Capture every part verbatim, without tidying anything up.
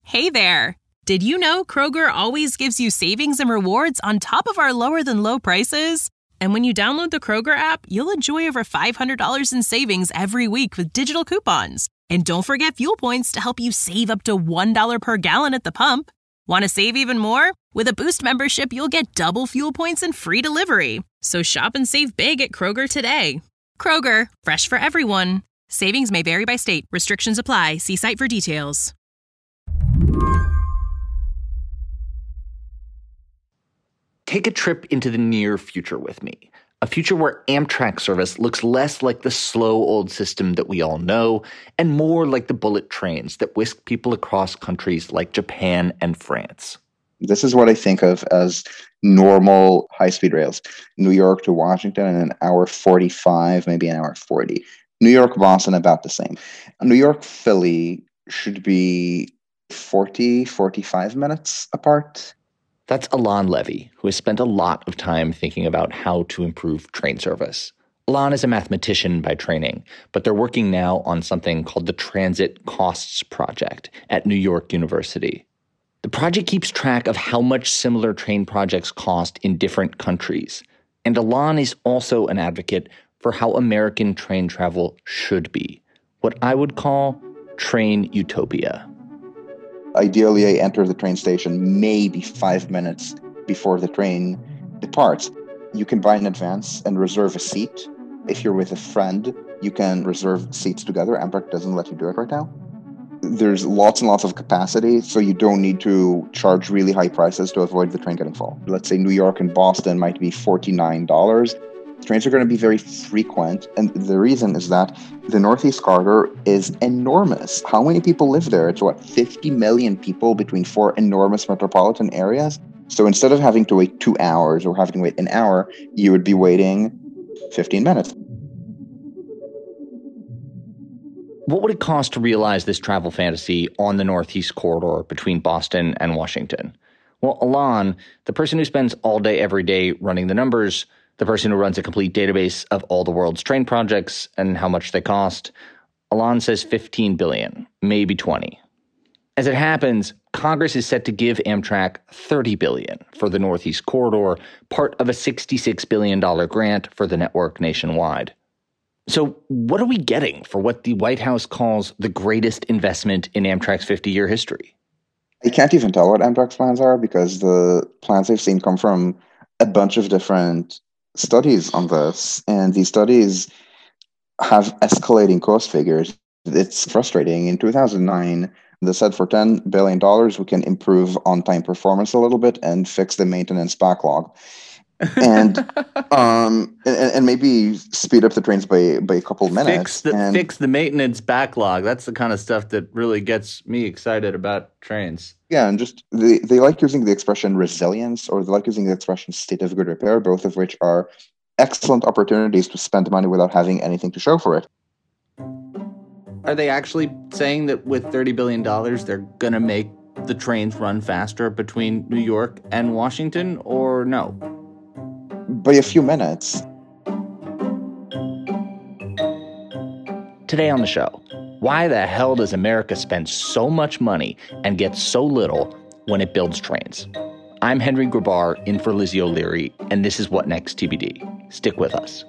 Hey there! Did you know Kroger always gives you savings and rewards on top of our lower-than-low prices? And when you download the Kroger app, you'll enjoy over five hundred dollars in savings every week with digital coupons. And don't forget fuel points to help you save up to one dollar per gallon at the pump. Want to save even more? With a Boost membership, you'll get double fuel points and free delivery. So shop and save big at Kroger today. Kroger, fresh for everyone. Savings may vary by state. Restrictions apply. See site for details. Take a trip into the near future with me. A future where Amtrak service looks less like the slow old system that we all know and more like the bullet trains that whisk people across countries like Japan and France. This is what I think of as normal high-speed rails. New York to Washington in an hour forty-five, maybe an hour forty. New York, Boston, about the same. New York, Philly should be forty, forty-five minutes apart. That's Alon Levy, who has spent a lot of time thinking about how to improve train service. Alon is a mathematician by training, but they're working now on something called the Transit Costs Project at New York University. The project keeps track of how much similar train projects cost in different countries. And Alon is also an advocate for how American train travel should be, what I would call train utopia. Ideally, I enter the train station maybe five minutes before the train departs. You can buy in advance and reserve a seat. If you're with a friend, you can reserve seats together. Amtrak doesn't let you do it right now. There's lots and lots of capacity, so you don't need to charge really high prices to avoid the train getting full. Let's say New York and Boston might be forty-nine dollars. Trains are going to be very frequent, and the reason is that the Northeast Corridor is enormous. How many people live there? It's, what, fifty million people between four enormous metropolitan areas? So instead of having to wait two hours or having to wait an hour, you would be waiting fifteen minutes. What would it cost to realize this travel fantasy on the Northeast Corridor between Boston and Washington? Well, Alon, the person who spends all day every day running the numbers, the person who runs a complete database of all the world's train projects and how much they cost, Alon says fifteen billion dollars, maybe twenty. As it happens, Congress is set to give Amtrak thirty billion dollars for the Northeast Corridor, part of a sixty-six billion dollars grant for the network nationwide. So what are we getting for what the White House calls the greatest investment in Amtrak's fifty-year history? I can't even tell what Amtrak's plans are because the plans I've seen come from a bunch of different studies on this, and these studies have escalating cost figures. It's frustrating. In two thousand nine, they said for ten billion dollars, we can improve on-time performance a little bit and fix the maintenance backlog. and um and, and maybe speed up the trains by by a couple minutes. Fix the and, fix the maintenance backlog. That's the kind of stuff that really gets me excited about trains. Yeah, and just they, they like using the expression resilience, or they like using the expression state of good repair, both of which are excellent opportunities to spend money without having anything to show for it. Are they actually saying that with thirty billion dollars, they're going to make the trains run faster between New York and Washington, or no? By a few minutes. Today on the show, why the hell does America spend so much money and get so little when it builds trains? I'm Henry Grabar, in for Lizzie O'Leary, and this is What Next T B D. Stick with us.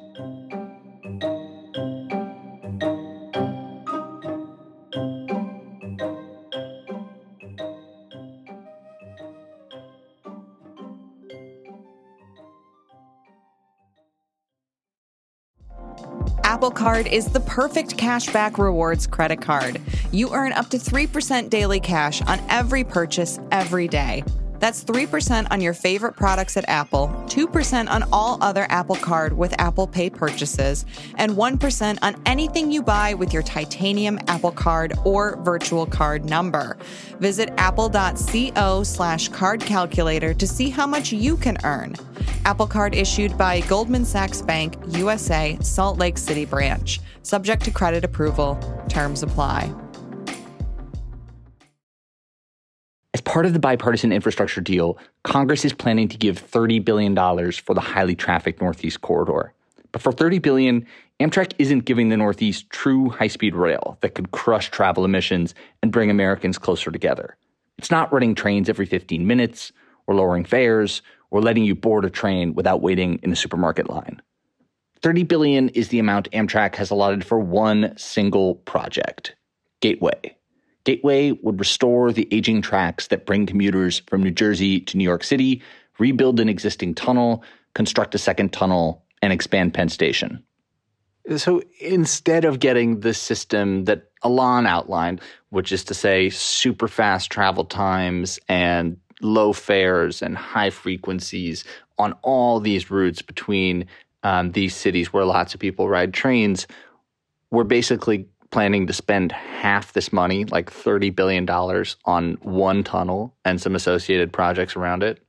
Apple Card is the perfect cashback rewards credit card. You earn up to three percent daily cash on every purchase every day. That's three percent on your favorite products at Apple, two percent on all other Apple Card with Apple Pay purchases, and one percent on anything you buy with your titanium Apple Card or virtual card number. Visit apple.co slash card calculator to see how much you can earn. Apple Card issued by Goldman Sachs Bank, U S A, Salt Lake City branch. Subject to credit approval. Terms apply. As part of the bipartisan infrastructure deal, Congress is planning to give thirty billion dollars for the highly trafficked Northeast Corridor. But for thirty billion dollars, Amtrak isn't giving the Northeast true high-speed rail that could crush travel emissions and bring Americans closer together. It's not running trains every fifteen minutes or lowering fares or letting you board a train without waiting in a supermarket line. thirty billion dollars is the amount Amtrak has allotted for one single project, Gateway. Gateway would restore the aging tracks that bring commuters from New Jersey to New York City, rebuild an existing tunnel, construct a second tunnel, and expand Penn Station. So instead of getting the system that Alon outlined, which is to say super fast travel times and low fares and high frequencies on all these routes between um, these cities where lots of people ride trains, we're basically planning to spend half this money, like thirty billion dollars, on one tunnel and some associated projects around it.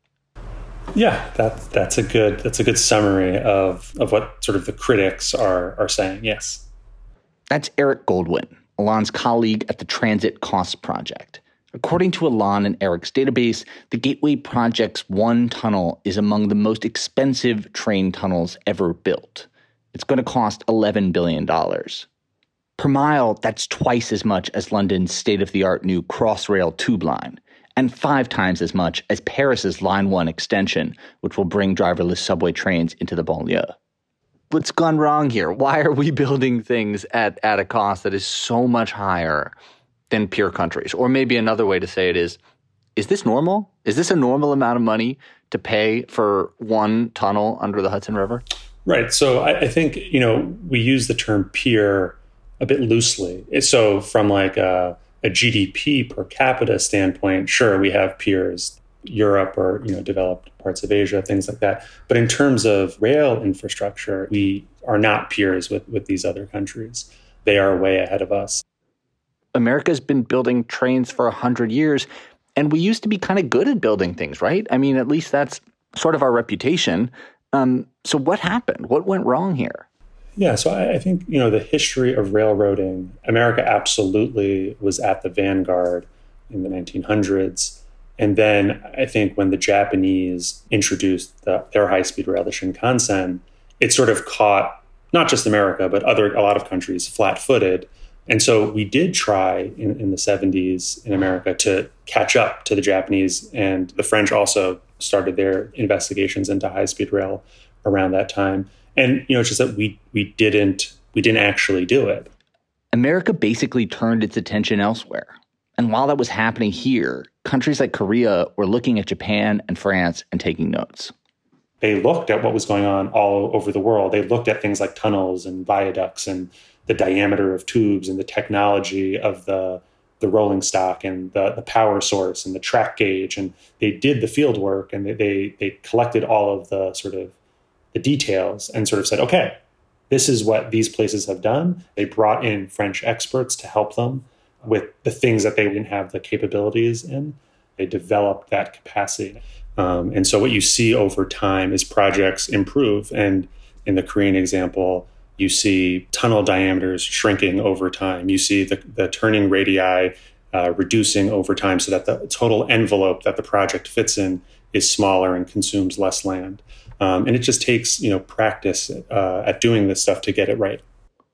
Yeah, that, that's a good that's a good summary of, of what sort of the critics are are saying, yes. That's Eric Goldwyn, Alon's colleague at the Transit Costs Project. According to Alon and Eric's database, the Gateway Project's one tunnel is among the most expensive train tunnels ever built. It's going to cost eleven billion dollars. Per mile, that's twice as much as London's state-of-the-art new Crossrail tube line, and five times as much as Paris's Line one extension, which will bring driverless subway trains into the banlieue. What's gone wrong here? Why are we building things at, at a cost that is so much higher than peer countries? Or maybe another way to say it is, is this normal? Is this a normal amount of money to pay for one tunnel under the Hudson River? Right. So I, I think, you know, we use the term peer a bit loosely. So from like a, a G D P per capita standpoint, sure, we have peers, Europe or, you know, developed parts of Asia, things like that. But in terms of rail infrastructure, we are not peers with, with these other countries. They are way ahead of us. America's been building trains for one hundred years, and we used to be kind of good at building things, right? I mean, at least that's sort of our reputation. Um, so what happened? What went wrong here? Yeah, so I, I think, you know, the history of railroading, America absolutely was at the vanguard in the nineteen hundreds. And then I think when the Japanese introduced the, their high-speed rail, the Shinkansen, it sort of caught not just America, but other a lot of countries flat-footed. And so we did try in, in the seventies in America to catch up to the Japanese, and the French also started their investigations into high-speed rail around that time. And, you know, it's just that we we didn't we didn't actually do it. America basically turned its attention elsewhere. And while that was happening here, countries like Korea were looking at Japan and France and taking notes. They looked at what was going on all over the world. They looked at things like tunnels and viaducts and the diameter of tubes and the technology of the the rolling stock and the, the power source and the track gauge. And they did the field work, and they, they they collected all of the sort of the details and sort of said, okay, this is what these places have done. They brought in French experts to help them with the things that they didn't have the capabilities in. They developed that capacity. Um, and so what you see over time is projects improve. And in the Korean example, you see tunnel diameters shrinking over time. You see the, the turning radii uh, reducing over time so that the total envelope that the project fits in is smaller and consumes less land. Um, and it just takes, you know, practice uh, at doing this stuff to get it right.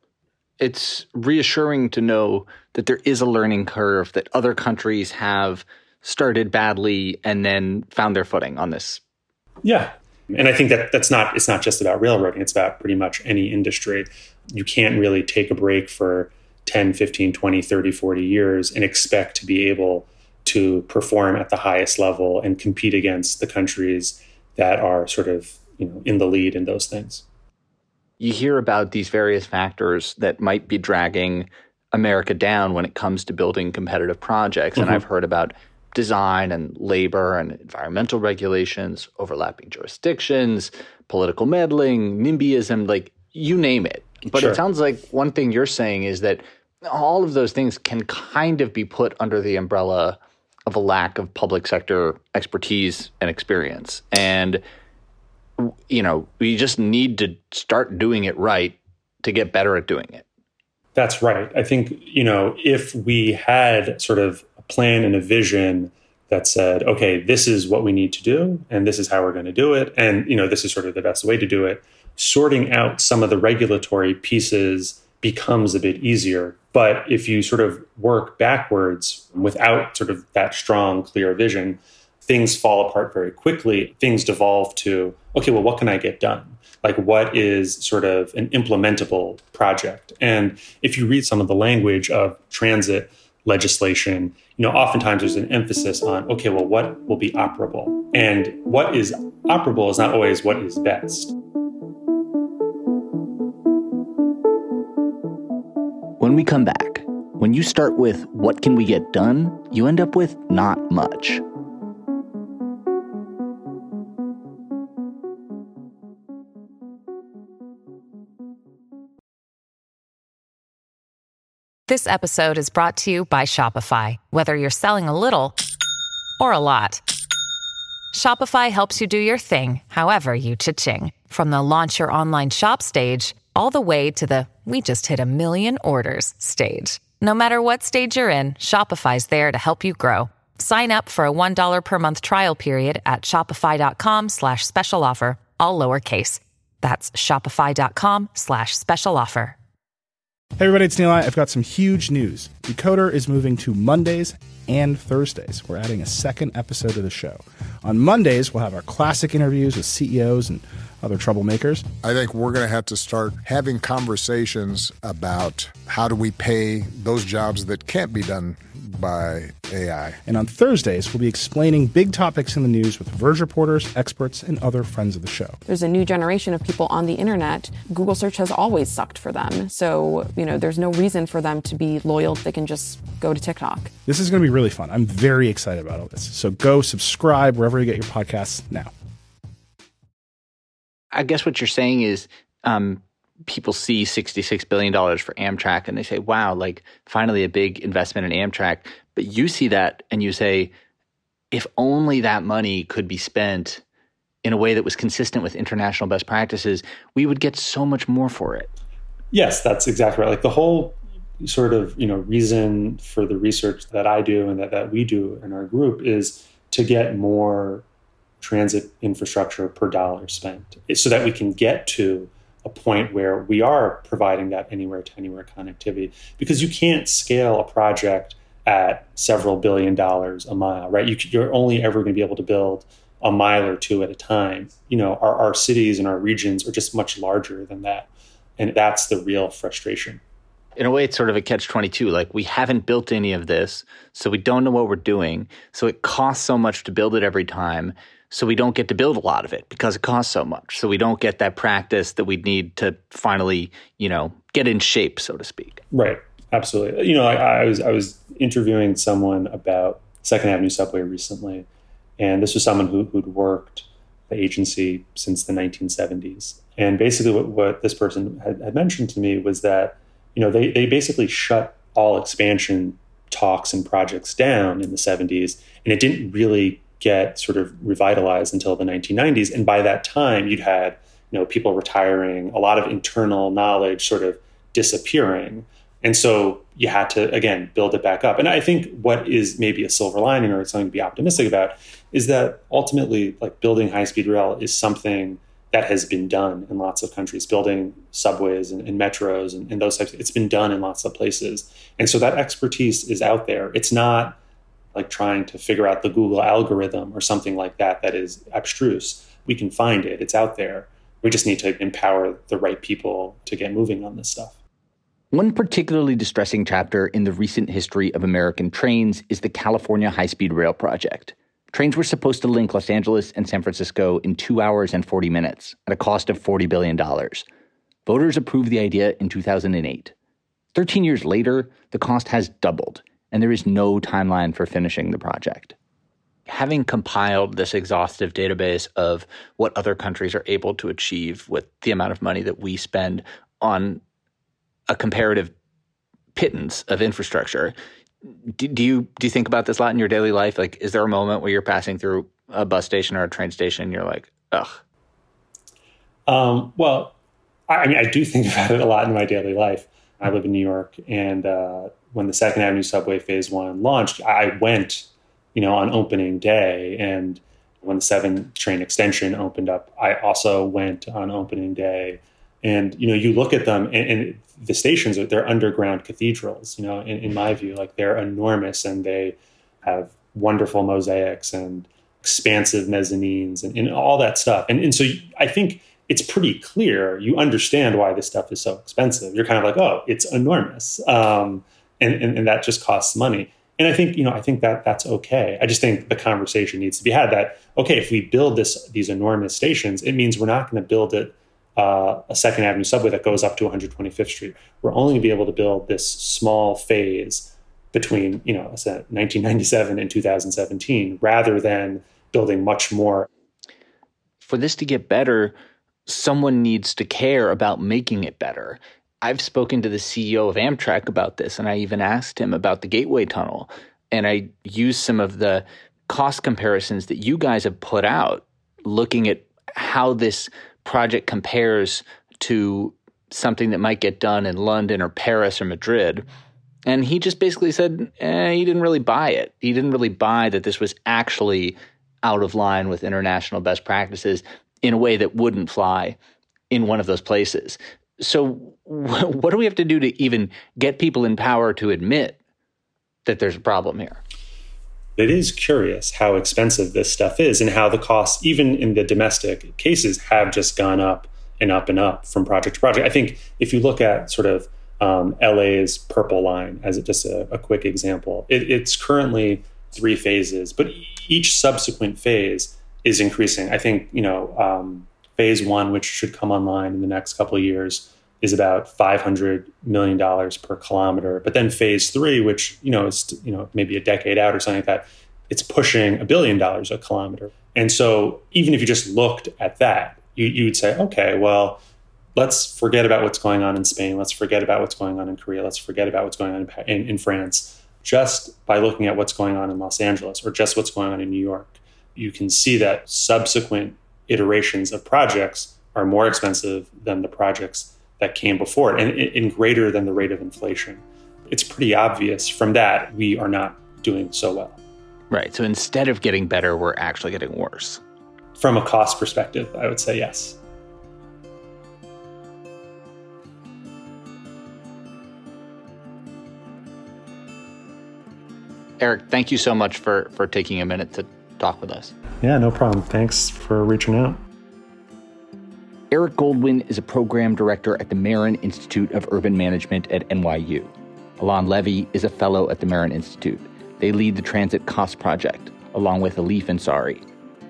It's reassuring to know that there is a learning curve, that other countries have started badly and then found their footing on this. Yeah. And I think that that's not, it's not just about railroading. It's about pretty much any industry. You can't really take a break for ten, fifteen, twenty, thirty, forty years and expect to be able to perform at the highest level and compete against the countries that are sort of, you know, in the lead in those things. You hear about these various factors that might be dragging America down when it comes to building competitive projects. Mm-hmm. And I've heard about design and labor and environmental regulations, overlapping jurisdictions, political meddling, NIMBYism, like you name it. But sure. It sounds like one thing you're saying is that all of those things can kind of be put under the umbrella of a lack of public sector expertise and experience. And, you know, we just need to start doing it right to get better at doing it. That's right. I think, you know, if we had sort of a plan and a vision that said, okay, this is what we need to do, and this is how we're going to do it, and, you know, this is sort of the best way to do it, sorting out some of the regulatory pieces becomes a bit easier. But if you sort of work backwards without sort of that strong, clear vision, things fall apart very quickly. Things devolve to, okay, well, what can I get done? Like, what is sort of an implementable project? And if you read some of the language of transit legislation, you know, oftentimes there's an emphasis on, okay, well, what will be operable? And what is operable is not always what is best. When we come back, when you start with what can we get done, you end up with not much. This episode is brought to you by Shopify. Whether you're selling a little or a lot, Shopify helps you do your thing, however you cha-ching. From the launch your online shop stage, all the way to the we just hit a million orders stage. No matter what stage you're in, Shopify's there to help you grow. Sign up for a one dollar per month trial period at shopify.com slash special offer, all lowercase. That's shopify.com slash special offer. Hey everybody, it's Neil. I've got some huge news. Decoder is moving to Mondays and Thursdays. We're adding a second episode of the show. On Mondays, we'll have our classic interviews with C E Os and other troublemakers. I think we're going to have to start having conversations about how do we pay those jobs that can't be done by A I. And on Thursdays, we'll be explaining big topics in the news with Verge reporters, experts, and other friends of the show. There's a new generation of people on the internet. Google search has always sucked for them. So, you know, there's no reason for them to be loyal. They can just go to TikTok. This is going to be really fun. I'm very excited about all this. So go subscribe wherever you get your podcasts now. I guess what you're saying is um, people see sixty-six billion dollars for Amtrak and they say, wow, like finally a big investment in Amtrak. But you see that and you say, if only that money could be spent in a way that was consistent with international best practices, we would get so much more for it. Yes, that's exactly right. Like the whole sort of, you know, reason for the research that I do and that, that we do in our group is to get more transit infrastructure per dollar spent so that we can get to a point where we are providing that anywhere to anywhere connectivity, because you can't scale a project at several billion dollars a mile, right? You, you're only ever going to be able to build a mile or two at a time. You know, our, our cities and our regions are just much larger than that. And that's the real frustration. In a way, it's sort of a catch twenty-two. Like, we haven't built any of this, so we don't know what we're doing. So it costs so much to build it every time. So we don't get to build a lot of it because it costs so much. So we don't get that practice that we need to finally, you know, get in shape, so to speak. Right. Absolutely. You know, I, I was I was interviewing someone about Second Avenue Subway recently, and this was someone who, who'd worked the agency since the nineteen seventies. And basically what, what this person had, had mentioned to me was that, you know, they, they basically shut all expansion talks and projects down in the seventies, and it didn't really get sort of revitalized until the nineteen nineties. And by that time, you'd had, you know, people retiring, a lot of internal knowledge sort of disappearing. And so you had to, again, build it back up. And I think what is maybe a silver lining or something to be optimistic about is that ultimately, like, building high-speed rail is something that has been done in lots of countries. Building subways and, and metros and, and those types, it's been done in lots of places. And so that expertise is out there. It's not like trying to figure out the Google algorithm or something like that that is abstruse. We can find it. It's out there. We just need to empower the right people to get moving on this stuff. One particularly distressing chapter in the recent history of American trains is the California High-Speed Rail Project. Trains were supposed to link Los Angeles and San Francisco in two hours and forty minutes at a cost of forty billion dollars. Voters approved the idea in two thousand eight. Thirteen years later, the cost has doubled, and there is no timeline for finishing the project. Having compiled this exhaustive database of what other countries are able to achieve with the amount of money that we spend on a comparative pittance of infrastructure, do, do you do you think about this a lot in your daily life? Like, is there a moment where you're passing through a bus station or a train station and you're like, ugh? Um, well, I, I mean, I do think about it a lot in my daily life. I live in New York, and uh, when the Second Avenue Subway Phase One launched, I went, you know, on opening day, and when the seven train extension opened up, I also went on opening day. And, you know, you look at them and, and the stations, they're underground cathedrals, you know, in, in my view, like they're enormous and they have wonderful mosaics and expansive mezzanines and, and all that stuff. And, and so I think it's pretty clear. You understand why this stuff is so expensive. You're kind of like, oh, it's enormous. Um, and, and, and that just costs money. And I think, you know, I think that that's okay. I just think the conversation needs to be had that, okay, if we build this, these enormous stations, it means we're not going to build it uh, a Second Avenue subway that goes up to one hundred twenty-fifth Street. We're only going to be able to build this small phase between, you know, nineteen ninety-seven and two thousand seventeen, rather than building much more. For this to get better, someone needs to care about making it better. I've spoken to the C E O of Amtrak about this, and I even asked him about the Gateway Tunnel. And I used some of the cost comparisons that you guys have put out, looking at how this project compares to something that might get done in London or Paris or Madrid. And he just basically said eh, he didn't really buy it. He didn't really buy that this was actually out of line with international best practices in a way that wouldn't fly in one of those places. So what do we have to do to even get people in power to admit that there's a problem here? It is curious how expensive this stuff is and how the costs, even in the domestic cases, have just gone up and up and up from project to project. I think if you look at sort of um, L A's Purple Line as just a, a quick example, it, it's currently three phases, but each subsequent phase is increasing. I think, you know, um, phase one, which should come online in the next couple of years, is about five hundred million dollars per kilometer. But then phase three, which, you know, is, you know, maybe a decade out or something like that, it's pushing a billion dollars a kilometer. And so even if you just looked at that, you, you'd say, okay, well, let's forget about what's going on in Spain. Let's forget about what's going on in Korea. Let's forget about what's going on in, in, in France. Just by looking at what's going on in Los Angeles or just what's going on in New York, you can see that subsequent iterations of projects are more expensive than the projects that came before it, and, and greater than the rate of inflation. It's pretty obvious from that we are not doing so well. Right. So instead of getting better, we're actually getting worse. From a cost perspective, I would say yes. Eric, thank you so much for, for taking a minute to talk with us. Yeah, no problem. Thanks for reaching out. Eric Goldwyn is a program director at the Marin Institute of Urban Management at N Y U. Alon Levy is a fellow at the Marin Institute. They lead the Transit Cost Project, along with Alif Ansari.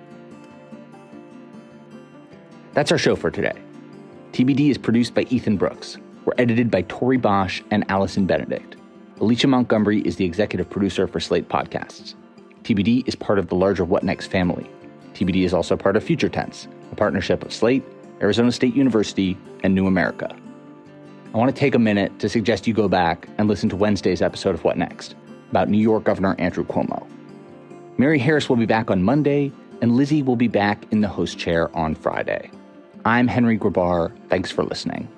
That's our show for today. T B D is produced by Ethan Brooks. We're edited by Tori Bosch and Allison Benedict. Alicia Montgomery is the executive producer for Slate Podcasts. T B D is part of the larger What Next family. T B D is also part of Future Tense, a partnership of Slate, Arizona State University, and New America. I want to take a minute to suggest you go back and listen to Wednesday's episode of What Next, about New York Governor Andrew Cuomo. Mary Harris will be back on Monday, and Lizzie will be back in the host chair on Friday. I'm Henry Grabar. Thanks for listening.